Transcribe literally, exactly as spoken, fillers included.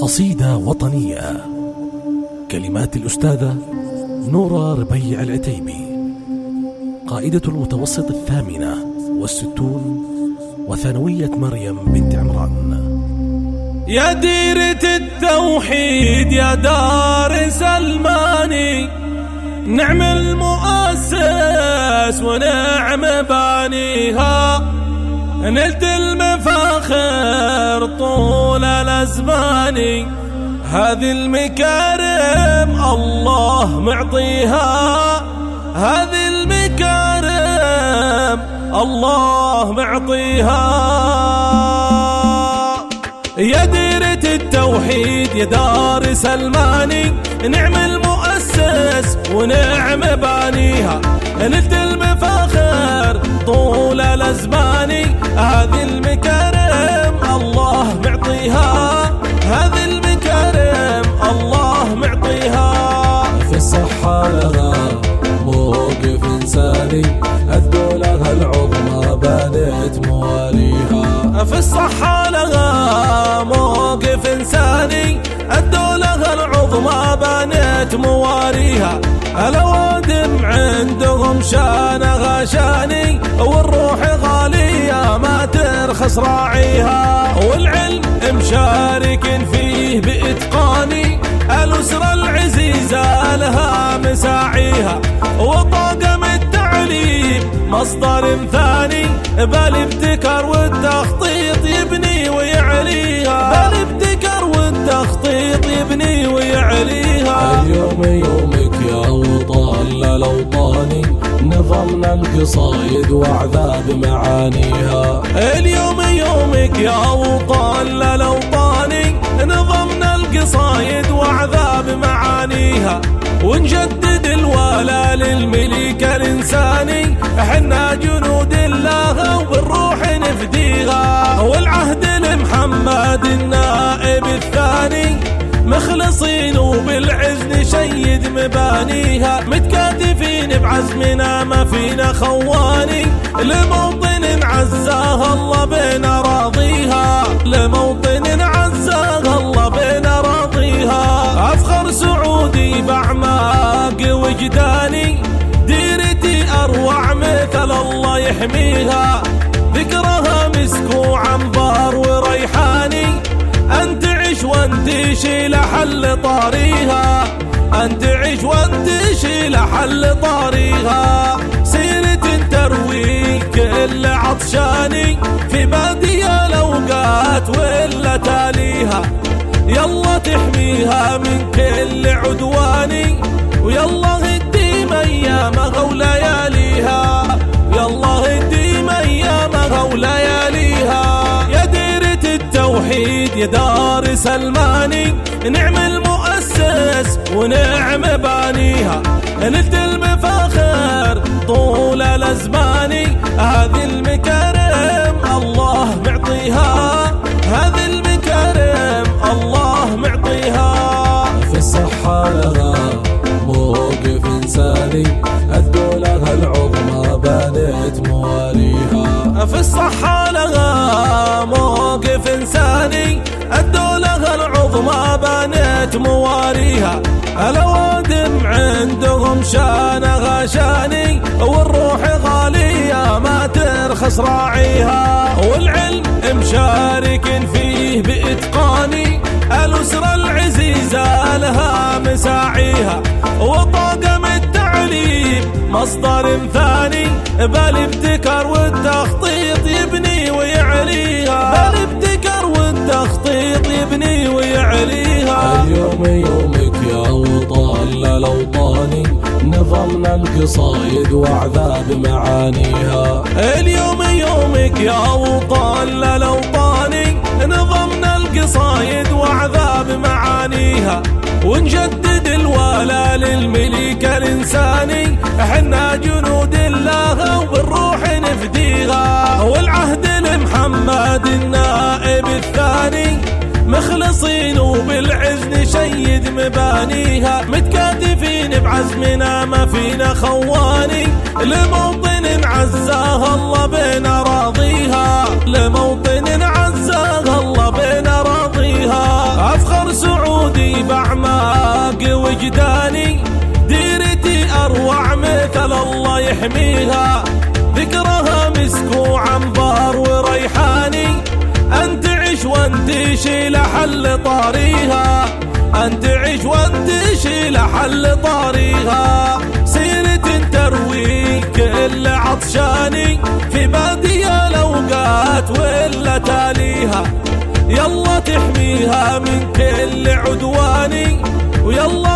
قصيدة وطنية، كلمات الأستاذة نورة ربيع العتيبي، قائدة المتوسط الثامنة والستون وثانوية مريم بنت عمران. يا ديرة التوحيد يا دار سلماني، نعم المؤسس ونعم بانيها، نلت المفاخر طول الأزمان، هذه المكارم الله معطيها، هذه المكارم الله معطيها. يا ديرة التوحيد يا دار سلماني، نعم المؤسس ونعم بانيها، نلت المفاخر طول الأزمان، هذه المكارم الله معطيها، هذه المكارم الله معطيها. في الصحة لها موقف إنساني، الدولة العظمى بانت مواليها. في الصحة لها موقف إنساني، الدولة العظمى بانت مواليها، الأوادم عندهم شانها شاني، والروح غالية ما ترخص راعيها، والعلم مشارك فيه بإتقاني، الأسرة العزيزة لها مساعيها، وطاقم التعليم مصدر ثاني، بالابتكار والتخطيط يبني ويعليها، بالابتكار والتخطيط يبني ويعليها. اليوم يومك يا وطن للأوطاني، نظمنا القصايد وعذاب معانيها. اليوم يومك يا وطن للأوطاني، نظمنا القصايد وعذاب معانيها، ونجدد الولاء للملك الإنساني، حنا جنود الله وبالروح نفديها، والعهد لمحمد النائب الثاني، مخلصين وبالعز نشيد مبانيها، متكاتفين بعزمنا ما فينا خواني، لموطن عزاها الله بين راضيها، لموطن عزاها الله بين راضيها. أفخر سعودي بأعماق وجداني، ديرتي أروع مثل الله يحميها، ذكرها مسك وعنبر وريحاني، أنت عيش وانتشي لحل طاريها، أنت عيش وانتشي لحل طاريها. سيرة تروي كل عطشاني، في بادية الأوقات ولا تاليها، يلا تحميها من كل عدواني، ويلا هديم أيامها ولياليها، يلا هديم أيامها ولياليها. يا ديرة التوحيد يا دار سلماني، نعم المؤسس ونعم بانيها، نلت المفاخر طول الأزمان، هذه المكارم الله معطيها، هذه المكارم الله معطيها. في الصحة لها موقف إنساني، الدولة العظمى بانت مواليها. في الصحة لها موقف إنساني، الدولة العظمى بانت مواليها، الأوادم عندهم شانها شاني، والروح غالية ما ترخص راعيها، والعلم مشارك فيه بإتقاني، الأسرة العزيزة لها مساعيها، وطاقم التعليم مصدر ثاني، بالابتكار والتخطيط يبني ويعليها، بالابتكار والتخطيط يبني ويعليها. اليوم يومك يا وطن للأوطاني، نظمنا القصايد وعذاب معانيها. اليوم يومك يا وطن للأوطاني، نظمنا القصايد وعذاب معانيها، ونجدد الولاء للملك الإنساني، حنا جنود الله وبالروح نفديها، والعهد لمحمد النائب الثاني، مخلصين وبالعز نشيد مبانيها، متكاتفين بعزمنا ما فينا خواني، لموطن عزاها الله بين راضيها، لموطن عزاها الله بين راضيها. أفخر أصل سعودي بأعماق وجداني، ديرتي أروع مثل الله يحميها، ذكرها مسك وعنبر وريحاني، أنت عش وانت شيل حل طاريها، أنت عش وانت شيل حل طاريها، سيرة تروي كل عطشاني في بادية الأوقات ولا تاليها، يلا تحميها من كل عدواني، ويلا